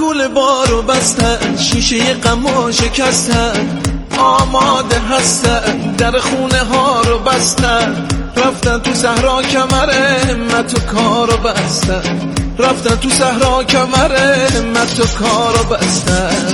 گول بارو بستن، شیشه غمو شکستن، آماده هستن در خونه ها رو بستن، رفتن تو صحرا کمر همت و کارو بستن، رفتن تو صحرا کمر همت و کارو بستن.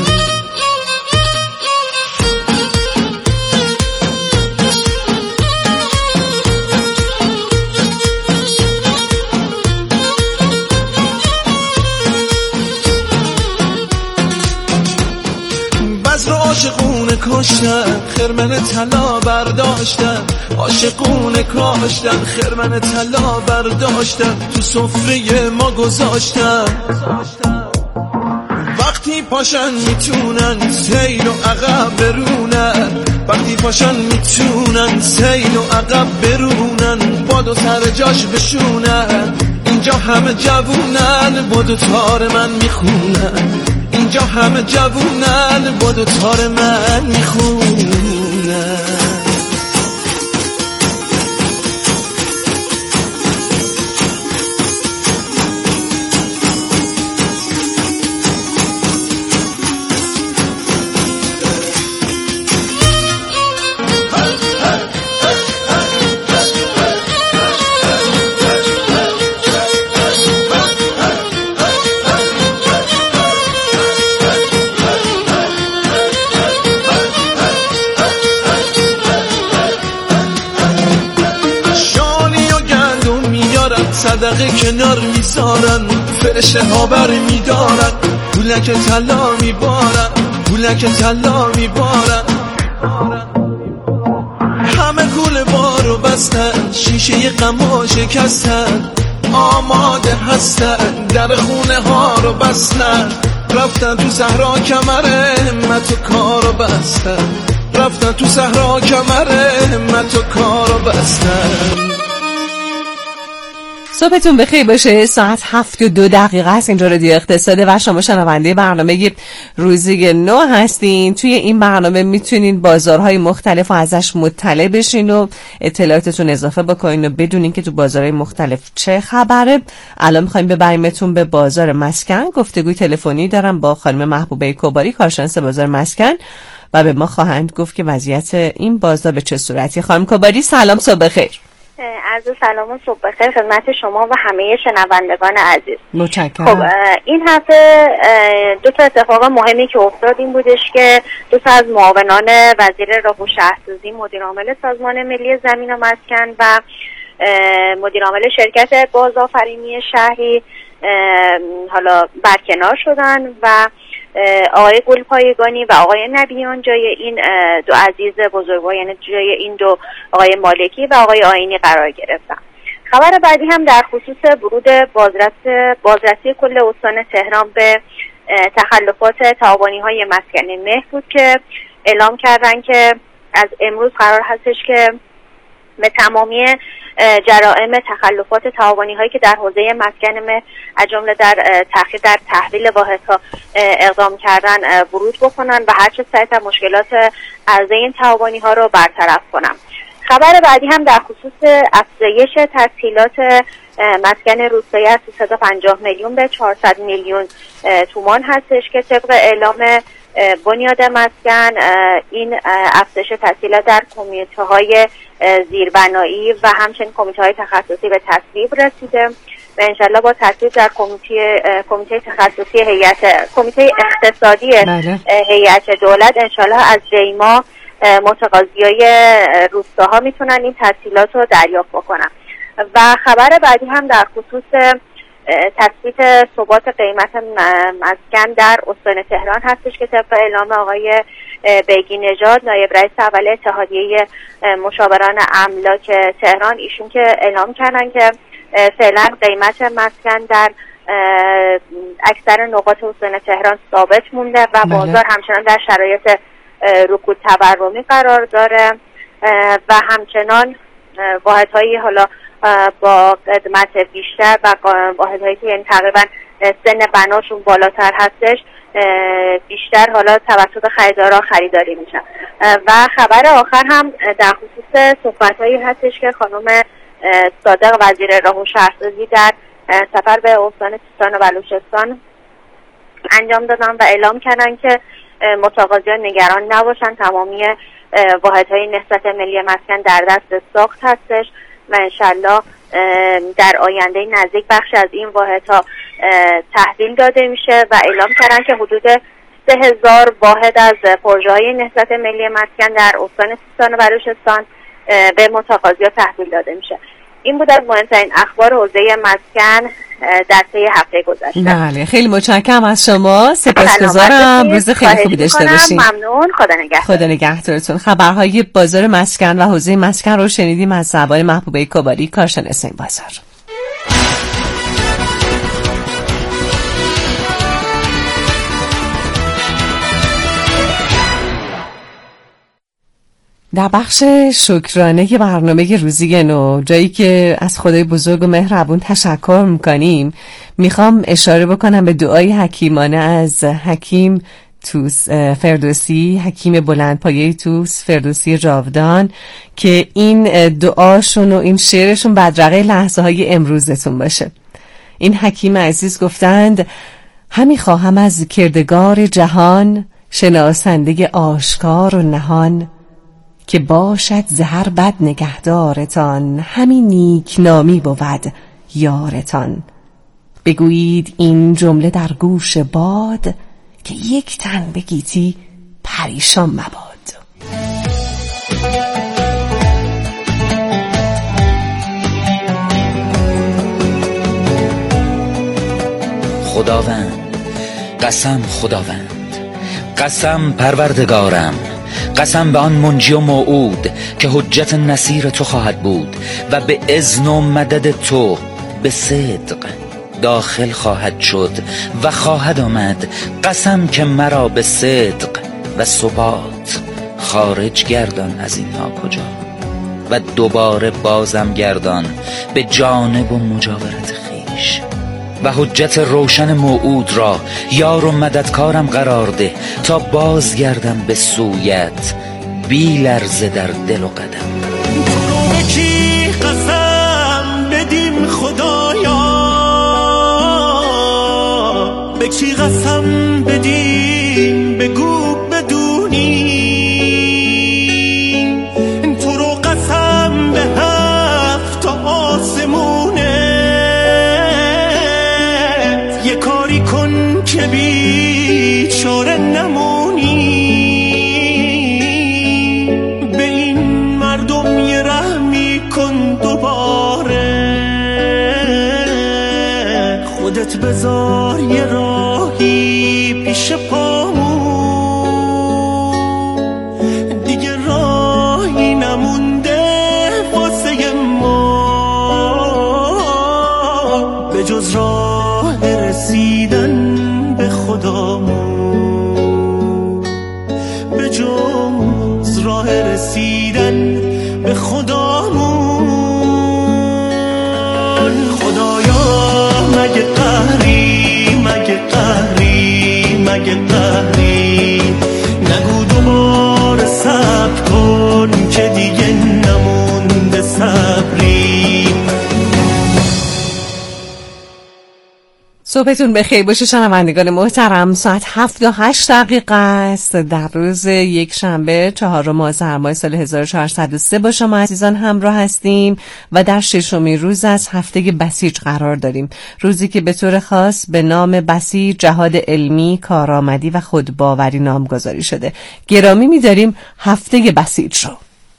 عاشقونه کشتن، خرمن طلا برداشتن، عاشقونه کاشتن، خرمن طلا برداشتن، تو سفره ما گذاشتن. وقتی پاشن میتونن سیل و عقب برونن، وقتی پاشن میتونن سیل و عقب برونن، بادو سر جاش بشونن. اینجا همه جوونن بادو تار من میخونن، اینجا همه جوونن بادو تار من میخونن. صدقه کنار میذارن، فرشه ها بر میدارن، گولک طلا میبارن، گولک طلا میبارن. همه گول بارو بستن، شیشه غمو شکستن، آماده هستن در خونه ها رو بستن، رفتن تو صحرا کمر همت و کارو بستن، رفتن تو صحرا کمر همت و کارو بستن. صبحتون بخیر باشه. ساعت 7:02 است. اینجا رادیو اقتصاده و شما شنونده برنامه روزی نو هستین. توی این برنامه میتونین بازارهای مختلف و ازش مطلع بشین و اطلاعاتتون اضافه بکنین و بدونین که تو بازارهای مختلف چه خبره. الان میخوایم ببریمتون به بازار مسکن. گفتگوی تلفنی دارم با خانم محبوبه کوباری، کارشناس بازار مسکن، و به ما خواهند گفت که وضعیت این بازار به چه صورتی. خانم کوباری سلام، صبح بخیر. عرض سلام و صبح بخیر خدمت شما و همه شنوندگان عزیز. متشکرم. خب این هفته دو تا اتفاق مهمی که افتاد این بودش که دو تا از معاونان وزیر راه و شهرسازی، مدیر عامل سازمان ملی زمین و مسکن و مدیر عامل شرکت بازآفرینی شهری حالا برکنار شدن و آقای گلپایگانی و آقای نبیان جای این دو عزیز بزرگوار، یعنی جای این دو آقای مالکی و آقای آیینی قرار گرفتن. خبر بعدی هم در خصوص ورود بازرسی کل استان تهران به تخلفات تعاونی‌های مسکن مه بود که اعلام کردن که از امروز قرار هستش که به تمامی جرائم تخلفات تعاونی‌هایی که در حوزه مسکن مه از جمله در تأخیر در تحویل واحدها اقدام کردن ورود بکنن و هر چه سریعتر مشکلات عرضه این تعاونی‌ها رو برطرف کنن. خبر بعدی هم در خصوص افزایش تسهیلات مسکن روستایی از 350 میلیون به 400 میلیون تومان هستش که طبق اعلام بنیاد مسکن این افزایش تسهیلات در کمیته‌های زیربنایی و همچنین کمیته‌های تخصصی به تصویب رسیده و انشالله با تصویب در کمیته تخصصی کمیته اقتصادی هیئت دولت انشالله از دیما متقاضیای روستاها میتونن این تسهیلات رو دریافت بکنن. و خبر بعدی هم در خصوص تثبیت ثبات قیمت مسکن در استان تهران هستش که طبق اعلام آقای بیگی نژاد نایب رئیس اول اتحادیه مشاوران املاک تهران، ایشون که اعلام کردن که فعلا قیمت مسکن در اکثر نقاط استان تهران ثابت مونده و بازار همچنان در شرایط رکود تورمی قرار داره و همچنان واحدهایی حالا با قدمت بیشتر و واحدهایی که یعنی تقریبا سن بناشون بالاتر هستش بیشتر حالا توسط خریدارا خریداری میشن. و خبر آخر هم در خصوص صحبت‌هایی هستش که خانم صادق وزیر راه و شهرسازی در سفر به استان سیستان و بلوچستان انجام دادن و اعلام کردن که متقاضیان نگران نباشن، تمامی واحدهای نهضت ملی مسکن در دست ساخت هستش و انشالله در آینده نزدیک بخش از این واحدها تحویل داده میشه و اعلام کردن که حدود 3000 واحد از پروژه‌های نهضت ملی مسکن در استان سیستان و بلوچستان به متقاضیان تحویل داده میشه. این بود از مهمترین اخبار حوزه مسکن در طی هفته گذشته. بله، خیلی متشکرم از شما، سپاسگزارم. روز خیلی خوبی داشته باشین. ممنون، خدا نگهدارتون. خبرهای بازار مسکن و حوزه مسکن رو شنیدیم از زبان محبوبه کباری، کارشناس این بازار. در بخش شکرانه که برنامه روزی نو، جایی که از خدای بزرگ و مهربون تشکر میکنیم، میخوام اشاره بکنم به دعای حکیمانه از حکیم توس فردوسی، حکیم بلندپایه توس فردوسی جاودان، که این دعاشون و این شعرشون بدرقه لحظه های امروزتون باشه. این حکیم عزیز گفتند: همی خواهم از کردگار جهان، شناسنده آشکار و نهان، که باشد زهر بد نگهدارتان، همین نیک نامی بود یارتان. بگویید این جمله در گوش باد، که یک تن بگیتی پریشان مباد. خداوند، قسم خداوند، قسم پروردگارم، قسم به آن منجی و موعود که حجت نصیر تو خواهد بود و به اذن و مدد تو به صدق داخل خواهد شد و خواهد آمد. قسم که مرا به صدق و ثبات خارج گردان از این ناکجا و دوباره بازم گردان به جانب و مجاورت خویش و حجت روشن موعود را یار و مددکارم قرار ده تا بازگردم به سویت بی لرزه در دل و قدم. تو به کی قسم بدیم خدایا، به کی قسم بدیم بگو بدونی، تو رو قسم به هفت آسمونه، یه کاری کن که بیچاره نمونی، به این مردم یه رحمی کن دوباره، خودت بذار یه راهی پیش پامون، دیگه راهی نمونده واسه ما به جز راه رسیدن به خدامون، به جز راه رسیدن به خدامون. خدایا مگه قهری، مگه قهری، مگه قهری، نگو دوباره صبر کن که دیگه نمونده صبری. صبحتون بخیر باشه شنوندگان محترم. ساعت 7:08 است در روز یک شنبه 4 آذر ماه سال 1403 با شما عزیزان همراه هستیم و در ششمین روز از هفته بسیج قرار داریم. روزی که به طور خاص به نام بسیج جهاد علمی، کارآمدی و خودباوری نامگذاری شده. گرامی می‌داریم هفته بسیج رو.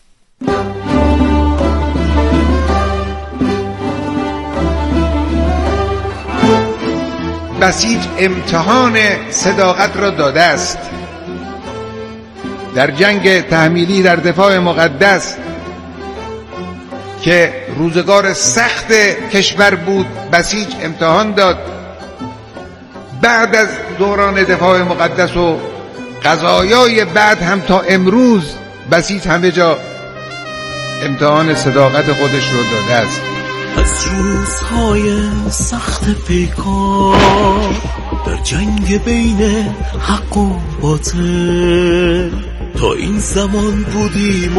بسیج امتحان صداقت را داده است. در جنگ تحمیلی در دفاع مقدس که روزگار سخت کشور بود، بسیج امتحان داد. بعد از دوران دفاع مقدس و قضایای بعد هم تا امروز بسیج همه جا امتحان صداقت خودش رو داده است. از روزهای سخت پیکار در جنگ بین حق و باطل، تا این زمان بودیم و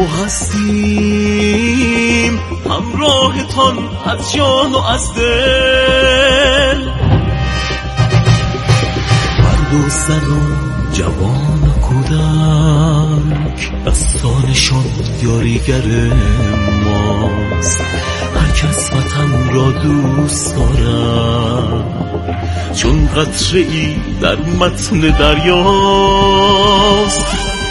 هستیم همراهتان از جان و از دل. و زن و جوان و کودک دستانشان یاریگر ماست. هر کس وطن را دوست دارد چون قطره ای در متن دریاست.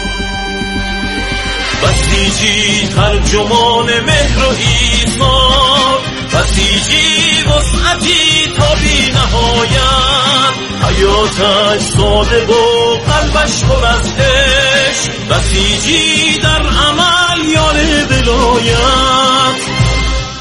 بسیجی ترجمان مهر و ایثار، بسیجی وسعتی تا بی نهایت، حیاتش ساده و قلبش پر از عشق، بسیجی در عمل یار ولایت.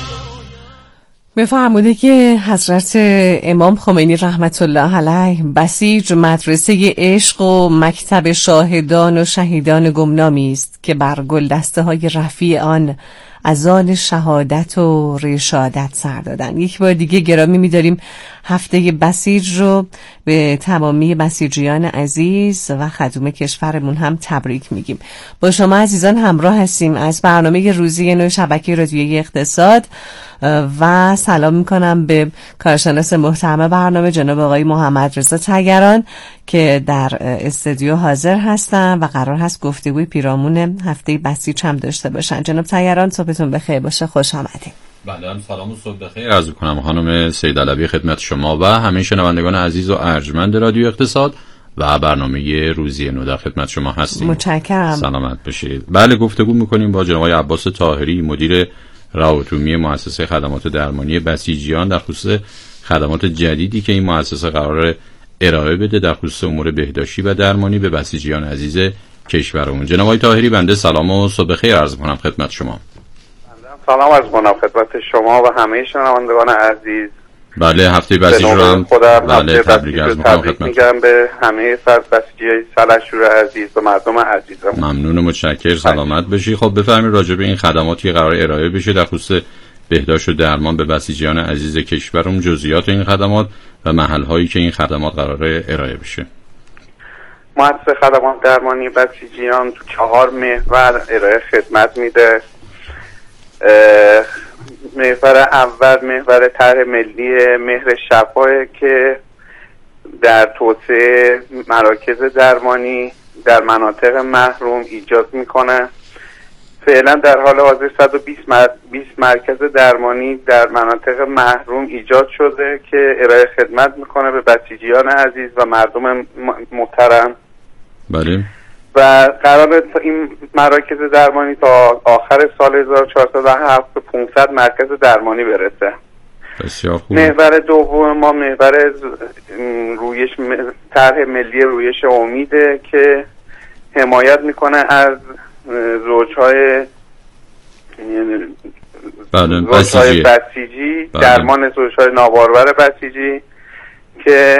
بفرموده که حضرت امام خمینی رحمت الله علیه بسیج مدرسه عشق و مکتب شاهدان و شهیدان گمنامی است که بر گلدسته های رفیع آن اذان شهادت و رشادت سر دادن. یک بار دیگه گرامی می‌داریم هفته بسیج رو به تمامی بسیجیان عزیز و خدوم کشورمون هم تبریک میگیم. با شما عزیزان همراه هستیم از برنامه روزی نو شبکه رادیویی اقتصاد و سلام میکنم به کارشناس محترم برنامه جناب آقای محمد رضا تگران که در استودیو حاضر هستن و قرار هست گفتگوی پیرامون هفته بسیج هم داشته باشن. جناب تگران صبحتون بخیر باشه، خوش آمدید. بله، سلام و صبح بخیر عرض می‌کنم خانم سید علوی خدمت شما و همه شنوندگان عزیز و ارجمند رادیو اقتصاد و برنامه روزی نو در خدمت شما هستیم. متشکرم. سلامت باشید. بله، گفتگو می‌کنیم با جناب عباس طاهری مدیر روابط عمومی مؤسسه خدمات درمانی بسیجیان در خصوص خدمات جدیدی که این مؤسسه قرار ارائه بده در خصوص امور بهداشتی و درمانی به بسیجیان عزیز کشورمون. جناب آقای طاهری بنده سلام و صبح بخیر عرض می‌کنم خدمت شما. سلام عرض می‌کنم خدمت شما و همه شنوندگان عزیز. بله، هفته بسیج رو هم بله تبریک عرض می‌کنم خدمت. میگم به همه بسیجی سلحشور عزیز و مردم عزیزم. ممنون و متشکر، سلامت باشی. خب بفرمایید راجع به این خدماتی که قرار ارائه بشه در خصوص بهداشت و درمان به بسیجیان عزیز کشورم، جزئیات این خدمات و محل‌هایی که این خدمات قرار ارائه بشه. مؤسسه خدمات درمانی بسیجیان تو 4 محور ارائه خدمت میده. محور اول محور طرح ملی مهر شفا که در توسعه مراکز درمانی در مناطق محروم ایجاد میکنه. فعلا در حال حاضر 120 مرکز درمانی در مناطق محروم ایجاد شده که ارائه خدمت میکنه به بسیجیان عزیز و مردم محترم. بله. و قرار این مراکز درمانی تا آخر سال 1407 به 500 مرکز درمانی برسه. بسیار خوب. محور دوم ما محور رویش طرح ملی رویش امیده که حمایت میکنه از زوجهای بسیجی، درمان زوجهای نابارور بسیجی که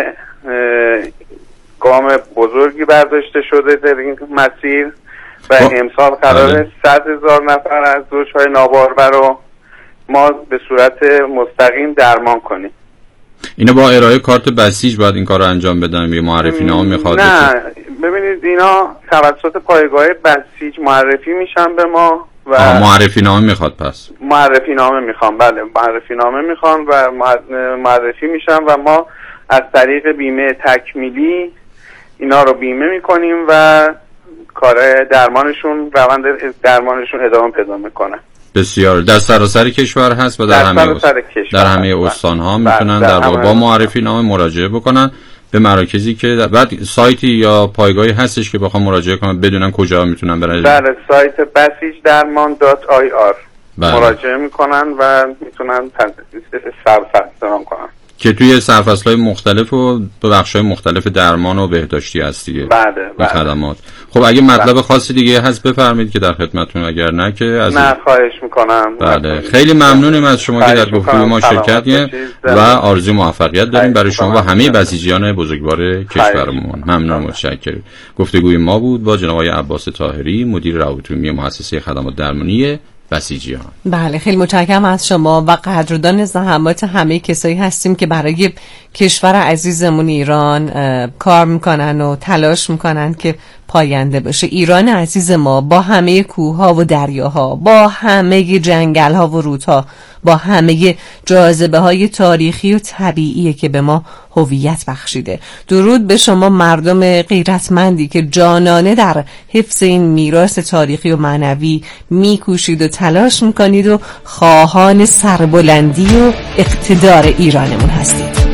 گام بزرگی برداشته شده در این مسیر و امسال قراره 100,000 نفر از زوجهای نابارور رو ما به صورت مستقیم درمان کنیم. اینا با ارائه کارت بسیج باید این کار رو انجام بدن یا معرفی نامه میخواد؟ نه، ببینید اینا توسط پایگاه بسیج معرفی میشن به ما و معرفی نامه میخواد. پس معرفی نامه میخوان. بله، معرفی نامه میخوان و معرفی میشن و ما از طریق بیمه تکمیلی اینا رو بیمه میکنیم و کار درمانشون، روند درمانشون ادامه پیدا میکنه. بسیار. در سراسر کشور هست و در همه استان ها میتونن در واقع با معرفی نامه مراجعه بکنن به مراکزی که بعد سایتی یا پایگاهی هستش که بخوام مراجعه کنن بدونن کجا میتونن برن. بله، سایت basijdarman.ir مراجعه میکنن و میتونن ثبت کنن که توی سرفصل‌های مختلف و به بخش‌های مختلف درمان و بهداشتی هست دیگه. بله. خدمات. خب اگه مطلب خاصی دیگه هست بفرمایید که در خدمتتون، اگر نه که از نه خواهش میکنم. بله، خیلی ممنونیم از شما که در گفتگوی ما شرکت کردین و آرزوی موفقیت داریم برای شما و همه بسیجیان بزرگوار کشورمون. ممنون و متشکرم. گفتگوی ما بود با جناب آقای عباس طاهری مدیر روابط عمومی مؤسسه خدمات درمانی بسیجیان. بله، خیلی متشکرم از شما و قدردان زحمات همه کسایی هستیم که برای کشور عزیزمون ایران کار میکنن و تلاش میکنن که پاینده باشه. ایران عزیز ما با همه کوه‌ها و دریاها، با همه جنگل‌ها و رودها، با همه جاذبه‌های تاریخی و طبیعی که به ما هویت بخشیده. درود به شما مردم غیرتمندی که جانانه در حفظ این میراث تاریخی و معنوی میکوشید و تلاش میکنید و خواهان سربلندی و اقتدار ایرانمون هستید.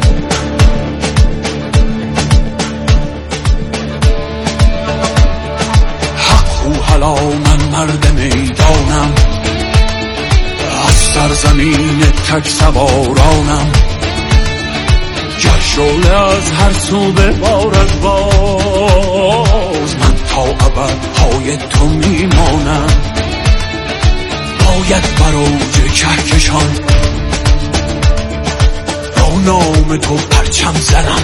حالا من مرد میدانم، از سرزمین تک سوارانم، گر شعله از هر سو ببارد باز، من تا ابد پای تو میمانم. باید بر اوج کهکشان با نام تو پرچم زنم،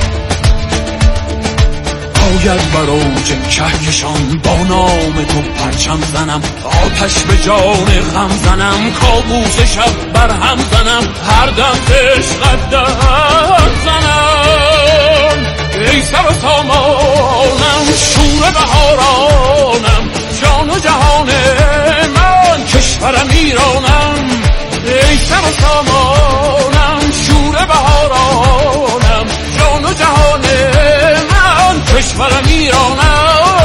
باید بر اوج کهکشان با نام تو پرچم زنم. آتش به جان غم زنم، کابوس شب بر هم زنم، هر دم عشقت در زنم. ای سر و سامانم، شور بهارانم، جان و جهان من، کشورم ایرانم. ای سر و سامانم، شور بهارانم، جان و جهان من، کشورم ایرانم.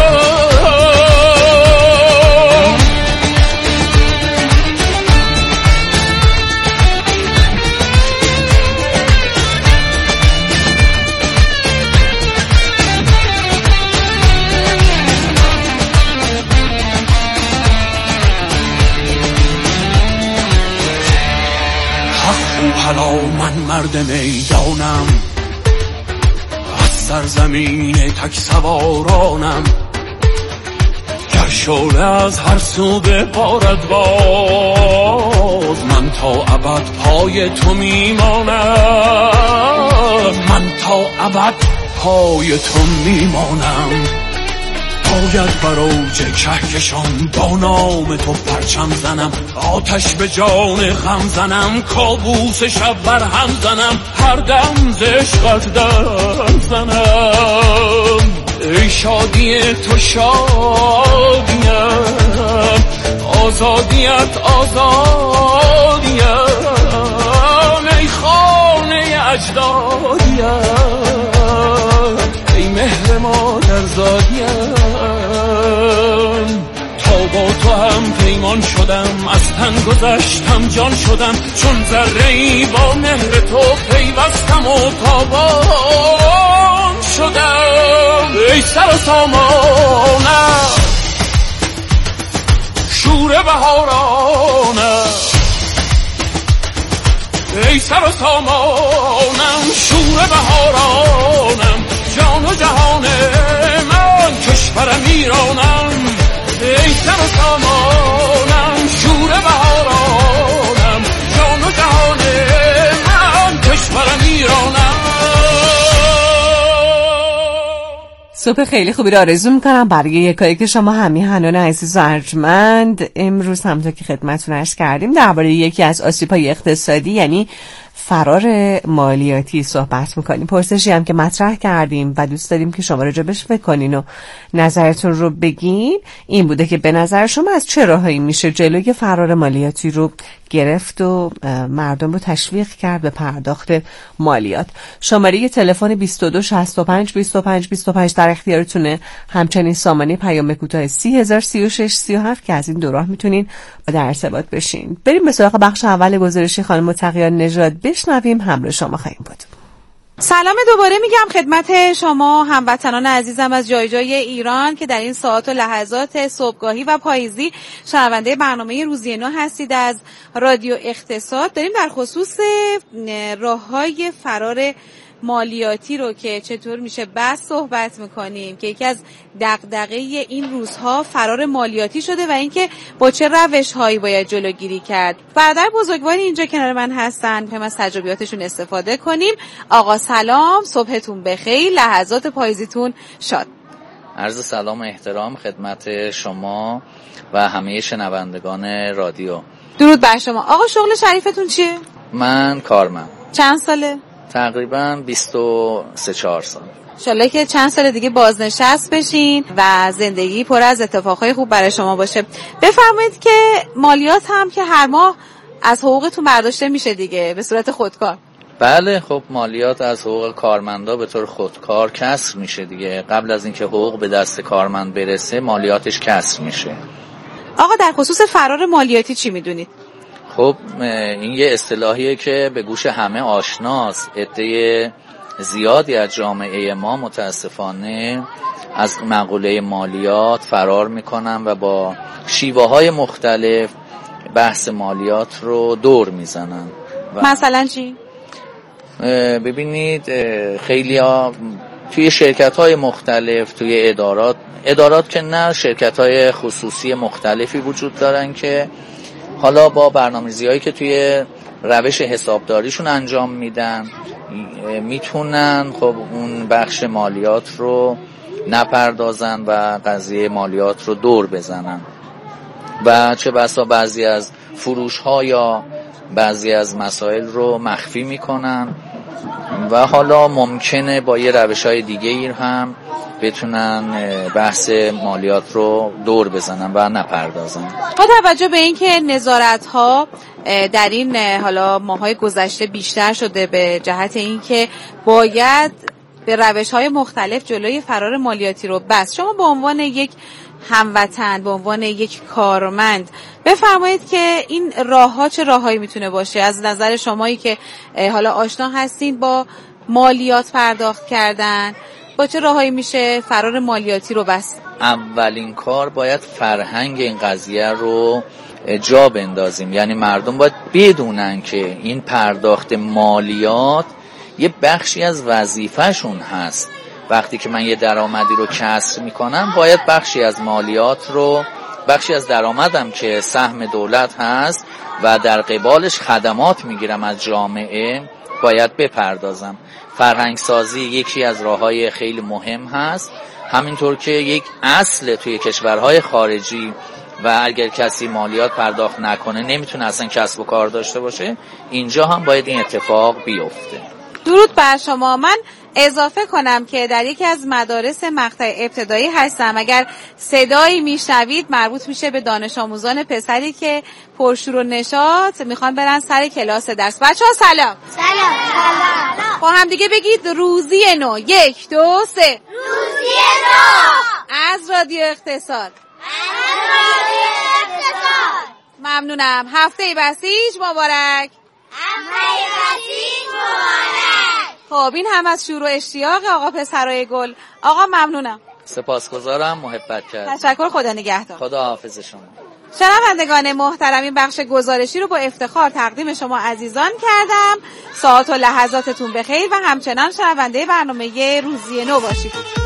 حالا من مرد میدانم، از سرزمین تک سوارانم، گر شعله از هر سو ببارد باز، من تا ابد پای تو میمانم. من تا ابد پای تو میمانم. باید بر اوج کهکشان با نام تو پرچم زنم، آتش به جان غم زنم، کابوس شب بر هم زنم، هر دم ز عشقت در زنم. ای شادی تو شادیم، آزادیت آزادیم، ای خانه اجدادیم، ای مهر مادر زادیم. تا با تو هم پیمان شدم، از تن گذشتم جان شدم، چون ذره‌ای با مهر تو پیوستم و تابان شدم. ای سر و سامانم، شور بهارانم، ای سر و سامانم، شور بهارانم، جان و جهان من، کشورم ایرانم. ای سر و سامانم، شور بهارانم، جان و جهان من، کشورم ایرانم. صبح خیلی خوبی رو آرزو میکنم برای یکایی که شما همیهنان عزیز و ارجمند. امروز همونطور که خدمتتون عرض کردیم درباره یکی از آسیب‌های اقتصادی یعنی فرار مالیاتی صحبت میکنیم. پرسشی هم که مطرح کردیم و دوست داریم که شما راجبش فکر کنین و نظرتون رو بگین این بوده که به نظر شما از چه راهایی میشه جلوی فرار مالیاتی رو گرفت و مردم رو تشویق کرد به پرداخت مالیات. شماره تلفن 22 65 25 25 در اختیارتونه. همچنین سامانه پیام کوتاه 3036 37 که از این دو راه میتونین در ارتباط بشین. بریم به سراغ بخش اول گزارشی خانم تقیان نژاد بشنویم. همراه شما خواهیم بود. سلام دوباره میگم خدمت شما هموطنان عزیزم از جای جای ایران که در این ساعات و لحظات صبحگاهی و پاییزی شنونده برنامه روزی نو هستید از رادیو اقتصاد. داریم در خصوص راه‌های فرار مالیاتی رو که چطور میشه بس صحبت میکنیم که یکی از دغدغه این روزها فرار مالیاتی شده و اینکه با چه روش‌هایی باید جلوگیری کرد. برادر بزرگواری اینجا کنار من هستن، می‌خوایم از تجربیاتشون استفاده کنیم. آقا سلام، صبحتون بخیر، لحظات پاییزیتون شاد. عرض سلام و احترام خدمت شما و همه شنوندگان رادیو. درود بر شما. آقا شغل شریفتون چیه؟ من کارمند. چند ساله؟ تقریبا 23-4 سال. انشالله که چند سال دیگه بازنشست بشین و زندگی پر از اتفاقهای خوب برای شما باشه. بفرمایید که مالیات هم که هر ماه از حقوقتون برداشته میشه دیگه به صورت خودکار. بله، خب مالیات از حقوق کارمندا به طور خودکار کسر میشه دیگه. قبل از اینکه حقوق به دست کارمند برسه مالیاتش کسر میشه. آقا در خصوص فرار مالیاتی چی میدونید؟ خب این یه اصطلاحیه که به گوش همه آشناست. عده زیادی از جامعه ما متاسفانه از مقوله مالیات فرار میکنن و با شیوه های مختلف بحث مالیات رو دور میزنن. مثلا چی؟ ببینید خیلی ها توی شرکت های مختلف، توی ادارات که نه، شرکت های خصوصی مختلفی وجود دارن که حالا با برنامه‌ریزی هایی که توی روش حسابداریشون انجام میدن میتونن خب اون بخش مالیات رو نپردازن و قضیه مالیات رو دور بزنن و چه بسا بعضی از فروش ها یا بعضی از مسائل رو مخفی میکنن و حالا ممکنه با یه روش های دیگه هم بتونن بحث مالیات رو دور بزنن و نپردازن. با توجه به اینکه نظارت ها در این حالا ماهای گذشته بیشتر شده به جهت اینکه باید به روش های مختلف جلوی فرار مالیاتی رو بست، شما به عنوان یک هموطن، به عنوان یک کارمند بفرمایید که این راه ها چه راههایی میتونه باشه از نظر شمایی که حالا آشنا هستین با مالیات پرداخت کردن؟ با چه راههایی میشه فرار مالیاتی رو بست؟ اولین کار باید فرهنگ این قضیه رو جا بندازیم. یعنی مردم باید بدونن که این پرداخت مالیات یه بخشی از وظیفه‌شون هست. وقتی که من یه درآمدی رو کسر میکنم باید بخشی از مالیات رو، بخشی از درآمدم که سهم دولت هست و در قبالش خدمات میگیرم از جامعه باید بپردازم. فرهنگ سازی یکی از راههای خیلی مهم هست، همینطور که یک اصل توی کشورهای خارجی و اگر کسی مالیات پرداخت نکنه نمیتونه اصلا کسب و کار داشته باشه. اینجا هم باید این اتفاق بیفته. درود بر شما. من اضافه کنم که در یکی از مدارس مقطع ابتدایی هستم. اگر صدایی میشنوید مربوط میشه به دانش آموزان پسری که پرشور و نشاط میخوان برن سر کلاس درس. بچه‌ها سلام. سلام. با هم دیگه بگید روزی نو. 1 2 3. روزی نو. از رادیو اقتصاد. ممنونم. هفته بسیج مبارک. خب این هم از شور و اشتیاق آقا پسرای گل. آقا ممنونم. سپاسگزارم، محبت کردم. تشکر، خدا نگهدار. خدا حافظ شما. شنوندگان محترم، این بخش گزارشی رو با افتخار تقدیم شما عزیزان کردم. ساعت و لحظاتتون بخیر و همچنان شنونده برنامه روزی نو باشید.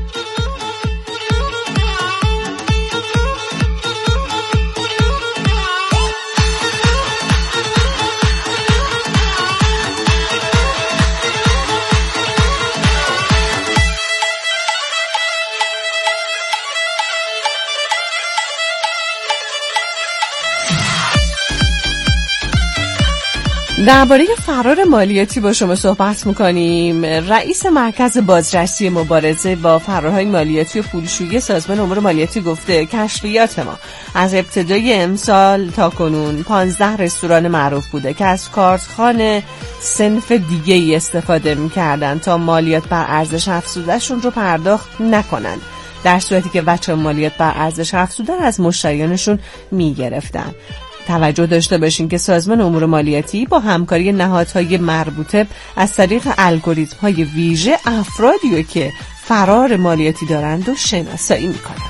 درباره فرار مالیاتی با شما صحبت می‌کنیم. رئیس مرکز بازرسی مبارزه با فرارهای مالیاتی و پولشویی سازمان امور مالیاتی گفته کشفیات ما از ابتدای امسال تا کنون 15 رستوران معروف بوده که از کارتخوان صنف دیگه‌ای استفاده می‌کردن تا مالیات بر ارزش افزوده‌شون رو پرداخت نکنن، در صورتی که وجه مالیات بر ارزش افزوده از مشتریانشون می‌گرفتن. توجه داشته باشین که سازمان امور مالیاتی با همکاری نهادهای مربوطه از طریق الگوریتم‌های ویژه افرادی که فرار مالیاتی دارند و شناسایی می‌کنند.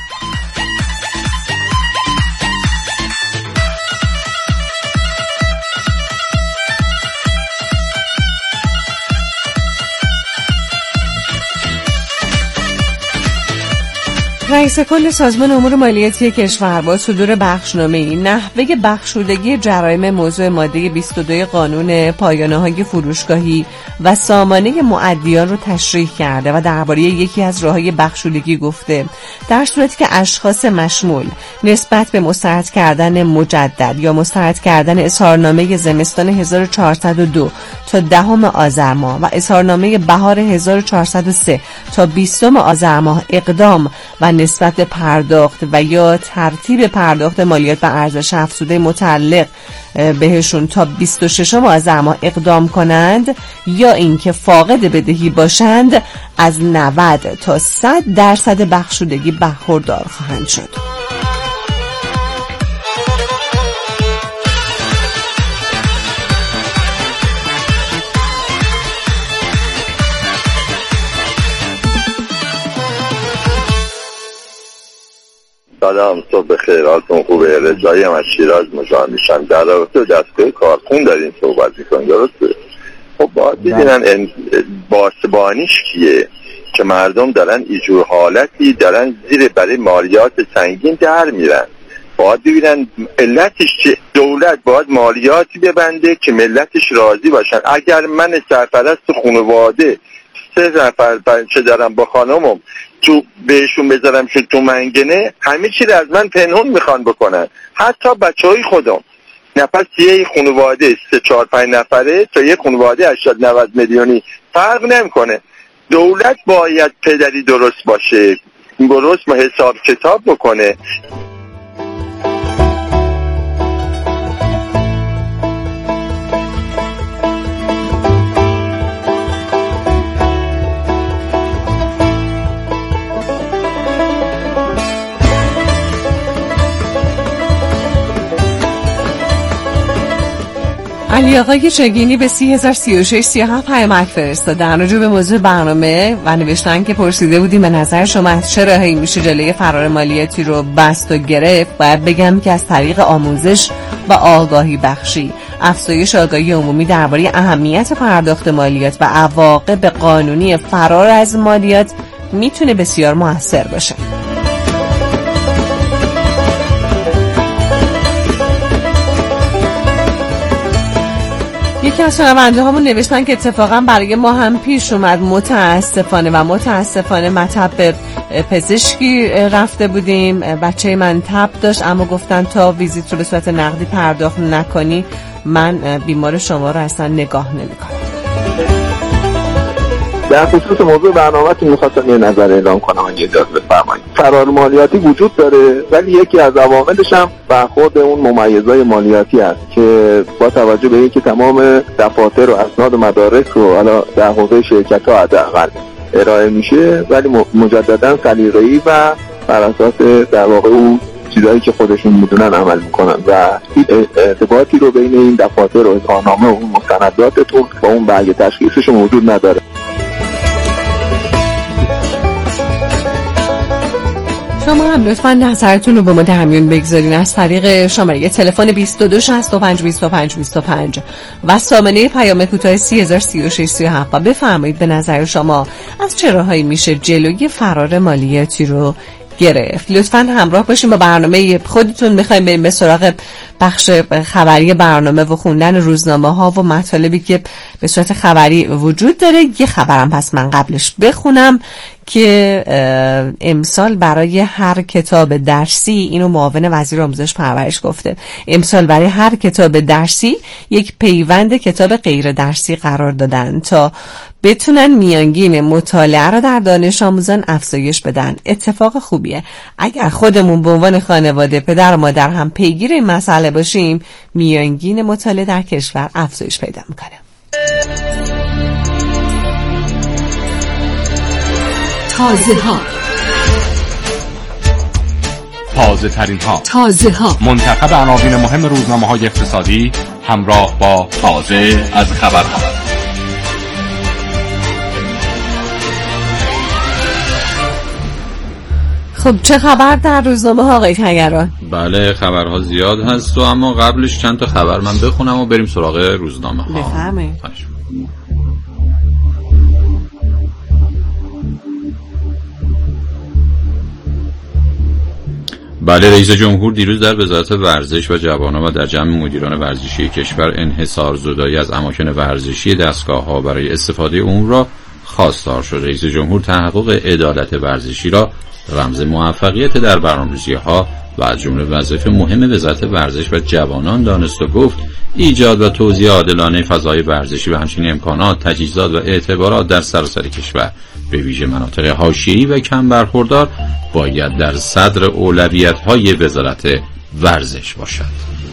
رئیس کل سازمان امور مالیاتی کشور با صدور بخشنامه‌ای نحوه بخشودگی جرایم موضوع ماده 22 قانون پایانه‌های فروشگاهی و سامانه مؤدیان رو تشریح کرده و درباره یکی از راه‌های بخشودگی گفته در صورتی که اشخاص مشمول نسبت به مسترد کردن مجدد یا مسترد کردن اظهارنامه زمستان 1402 تا 10 آذر ماه و اظهارنامه بهار 1403 تا 20 آذر ماه اقدام و نسبت به پرداخت و یا ترتیب پرداخت مالیات بر ارزش افزوده متعلق بهشون تا 26 آذر ماه اقدام کنند یا اینکه فاقد بدهی باشند از 90 تا 100% بخشودگی برخوردار خواهند شد. سلام، صبح بخیر، حالتون خوبه؟ رضایی هم از شیراز مجان میشن. در رابطه دستگاه کارخون دارین صحبت میکنین، درسته؟ خب باید ببینن باسبانیش کیه که مردم دارن ایجور حالتی دارن زیر برای مالیات سنگین در میرن. باید ببینن علتش چه. دولت باید مالیاتی ببنده که ملتش راضی باشن. اگر من سرپرست خانواده 3 نفر بچه دارم با خانمم تو بهشون بذارم که تو منگنه، همه چی رو از من پنهون میخوان بکنن، حتی بچهای خودم. نفس یه خانواده 3-4-5 نفره تا یه خانواده 80-90 میلیونی فرق نمیکنه. دولت باید پدری درست باشه، درست حساب کتاب بکنه. علی آقای چگینی به 303637 پیامک فرستادن راجع به موضوع برنامه و نوشتن که پرسیده بودیم به نظر شما از چه راهی میشه جلوی فرار مالیاتی رو بست و گرفت. باید بگم که از طریق آموزش و آگاهی بخشی، افزایش آگاهی عمومی درباره اهمیت پرداخت مالیات و عواقب قانونی فرار از مالیات میتونه بسیار موثر باشه. یکی از شنونده هامون نوشتن که اتفاقا برای ما هم پیش اومد، متاسفانه مطب پزشکی رفته بودیم، بچه من تب داشت اما گفتن تا ویزیت رو به صورت نقدی پرداخت نکنی من بیمار شما رو اصلا نگاه نمی‌کنم. در خصوص موضوع برنامه‌تون می‌خواستم یه نظر اعلام کنم اگه اجازه بفرمایید. فرار مالیاتی وجود داره ولی یکی از عواملش هم برخورد اون ممیزهای مالیاتی است که با توجه به اینکه تمام دفاتر و اسناد و مدارک رو حالا در حوزه شرکت‌ها حداقل ارائه میشه ولی مجددا سلیقه‌ای و بر اساس در واقع اون چیزایی که خودشون میدونن عمل میکنن و ارتباطی رو بین این دفاتر و اظهارنامه و اون مستنداتتون با اون برگ تشخیصشون وجود نداره. شما هم لطفاً نظرتون رو با ما در میون بگذارین از طریق شماره تلفن 22652525 و سامانه پیام کوتاه 303637 و بفرمایید به نظر شما از چه راهایی میشه جلوی فرار مالیاتی رو گرفت. لطفاً همراه باشین با برنامه خودتون. میخوایم بریم به سراغ بخش خبری برنامه و خوندن روزنامه ها و مطالبی که به صورت خبری وجود داره. یه خبرم پس من قبلش بخونم که امسال برای هر کتاب درسی، اینو معاون وزیر آموزش پرورش گفته، امسال برای هر کتاب درسی یک پیوند کتاب غیر درسی قرار دادن تا بتونن میانگین مطالعه را در دانش آموزان افزایش بدن. اتفاق خوبیه. اگر خودمون به عنوان خانواده، پدر و مادر هم پیگیر این مسئله باشیم، میانگین مطالعه در کشور افزایش پیدا میکنه. تازه ها منتخب عناوین مهم روزنامه های اقتصادی همراه با تازه از خبرها. خب چه خبر در روزنامه ها آقای تگران؟ بله خبرها زیاد هست و اما قبلش چند تا خبر من بخونم و بریم سراغ روزنامه ها. بفرمایید. بله، رئیس جمهور دیروز در وزارت ورزش و جوانان و در جمع مدیران ورزشی کشور انحصار زدایی از اماکن ورزشی دستگاه‌ها برای استفاده اون را خواستار شد. رئیس جمهور تحقق عدالت ورزشی را رمز موفقیت در برنامه‌ریزی‌ها و از جمله وظایف مهم وزارت ورزش و جوانان دانست و گفت ایجاد و توزیع عادلانه فضای ورزشی و همچنین امکانات، تجهیزات و اعتبارات در سراسر کشور به ویژه مناطق حاشیه‌ای و کم برخوردار باید در صدر اولویت‌های وزارت ورزش باشد.